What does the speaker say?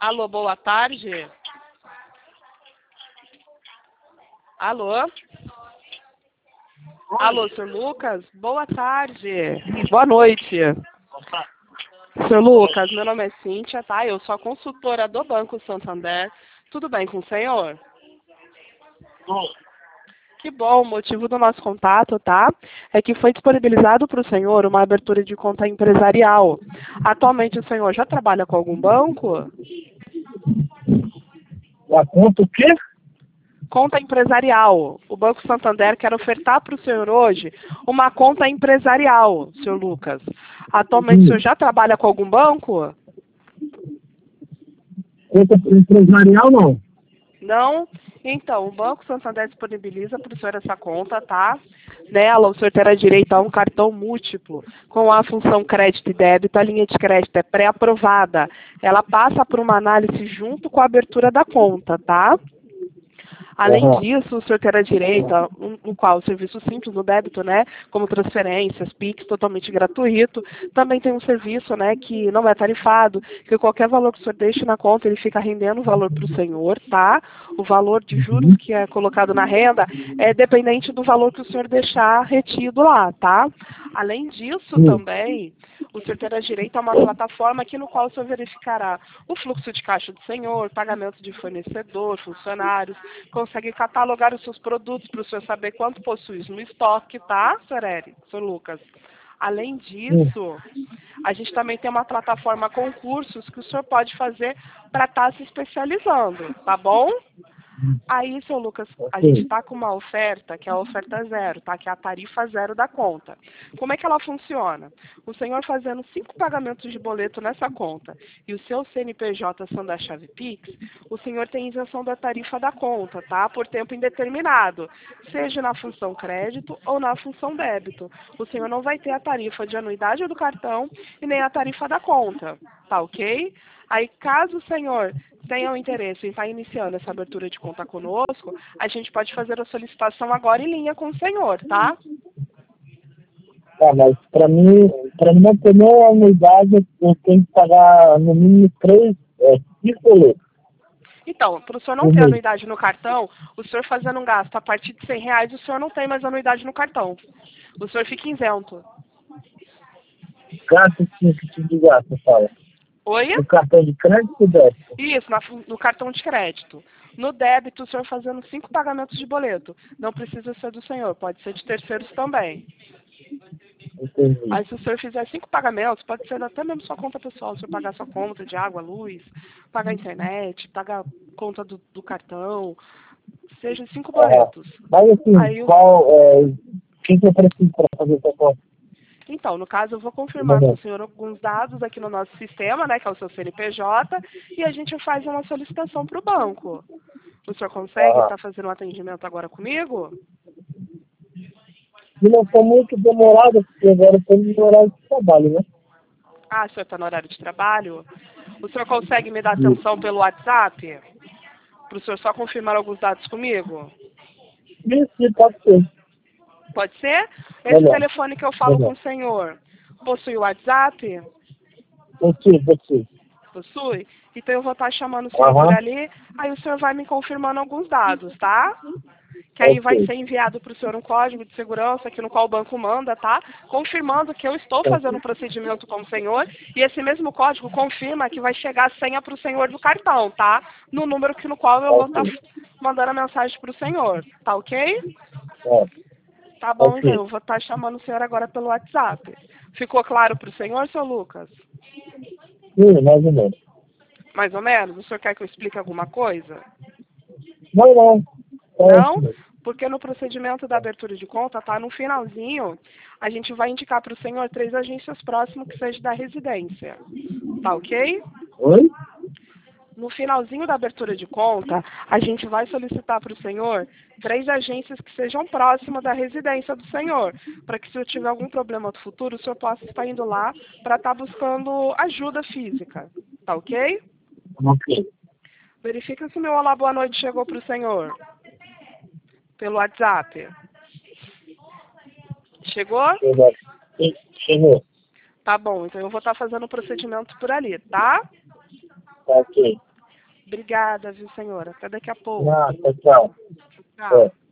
Alô, boa tarde. Alô? Alô, Sr. Lucas? Boa tarde. Boa noite. Sr. Lucas, meu nome é Cíntia, tá? Eu sou a consultora do Banco Santander. Tudo bem com o senhor? Que bom, o motivo do nosso contato, tá? É que foi disponibilizado para o senhor uma abertura de conta empresarial. Atualmente o senhor já trabalha com algum banco? A conta o quê? Conta empresarial. O Banco Santander quer ofertar para o senhor hoje uma conta empresarial, Sr. Lucas. Atualmente o senhor já trabalha com algum banco? Conta empresarial não. Não? Então, o Banco Santander disponibiliza para o senhor essa conta, tá? Nela, o senhor terá direito a um cartão múltiplo com a função crédito e débito. A linha de crédito é pré-aprovada. Ela passa por uma análise junto com a abertura da conta, tá? Além disso, o senhor terá direito a o serviço simples no débito, né, como transferências, Pix, totalmente gratuito. Também tem um serviço, né, que não é tarifado, que qualquer valor que o senhor deixe na conta, ele fica rendendo o valor para o senhor, tá? O valor de juros que é colocado na renda é dependente do valor que o senhor deixar retido lá, tá? Além disso, também, o senhor terá direito a uma plataforma aqui no qual o senhor verificará o fluxo de caixa do senhor, pagamento de fornecedor, funcionários, consegue catalogar os seus produtos para o senhor saber quanto possui no estoque, tá, Sr. Lucas? Além disso, a gente também tem uma plataforma concursos que o senhor pode fazer para estar se especializando, tá bom? Aí, seu Lucas, a gente está com uma oferta, que é a oferta zero, tá? Que é a tarifa zero da conta. Como é que ela funciona? O senhor fazendo 5 pagamentos de boleto nessa conta e o seu CNPJ sendo a chave Pix, o senhor tem isenção da tarifa da conta, tá? Por tempo indeterminado, seja na função crédito ou na função débito. O senhor não vai ter a tarifa de anuidade do cartão e nem a tarifa da conta, tá ok? Aí, caso o senhor tenha o interesse em estar iniciando essa abertura de conta conosco, a gente pode fazer a solicitação agora em linha com o senhor, tá? Tá, mas para mim não ter nenhuma anuidade, eu tenho que pagar no mínimo 5 boletos Então, para o senhor não por ter mês. anuidade no cartão, o senhor fazendo um gasto a partir de R$ 100, o senhor não tem mais anuidade no cartão. O senhor fica isento. Gasto sim, que tipo de gasto, fala? Oi? No cartão de crédito ou débito? Isso, no cartão de crédito. No débito, o senhor fazendo 5 pagamentos de boleto. Não precisa ser do senhor, pode ser de terceiros também. Entendi. Aí, se o senhor fizer 5 pagamentos, pode ser até mesmo sua conta pessoal. O senhor pagar sua conta de água, luz, pagar a internet, pagar a conta do cartão, seja 5 boletos. Mas assim, Aí, quem que eu preciso para fazer essa conta? então, no caso, eu vou confirmar com o senhor alguns dados aqui no nosso sistema, né, que é o seu CNPJ, e a gente faz uma solicitação para o banco. O senhor consegue estar fazendo um atendimento agora comigo? Se não for muito demorado, porque agora eu estou no horário de trabalho, né? Ah, o senhor está no horário de trabalho? O senhor consegue me dar atenção pelo WhatsApp? Para o senhor só confirmar alguns dados comigo? Isso, pode ser. Pode ser? Esse Melhor. telefone que eu falo com o senhor possui o WhatsApp? Você. Possui? Então eu vou estar chamando o senhor por ali, aí o senhor vai me confirmando alguns dados, tá? Que aí vai ser enviado para o senhor um código de segurança aqui no qual o banco manda, tá? Confirmando que eu estou fazendo um procedimento com o senhor e esse mesmo código confirma que vai chegar a senha para o senhor do cartão, tá? No número no qual eu vou estar mandando a mensagem para o senhor, tá ok? Tá bom, então eu vou estar chamando o senhor agora pelo WhatsApp. Ficou claro para o senhor, seu Lucas? Sim, mais ou menos. Mais ou menos? O senhor quer que eu explique alguma coisa? Não. Não? Porque no procedimento da abertura de conta, tá? No finalzinho, a gente vai indicar para o senhor 3 agências próximas que sejam da residência. Tá ok? Oi? No finalzinho da abertura de conta, a gente vai solicitar para o senhor 3 agências que sejam próximas da residência do senhor, para que se eu tiver algum problema no futuro, o senhor possa estar indo lá para estar buscando ajuda física. Tá ok? Ok. Verifica se meu olá, boa noite chegou para o senhor. Pelo WhatsApp. Chegou? Chegou. Tá bom, então eu vou estar fazendo o procedimento por ali, tá? Ok. Obrigada, viu, senhora? Até daqui a pouco. Ah, tchau, tchau. Tchau. É.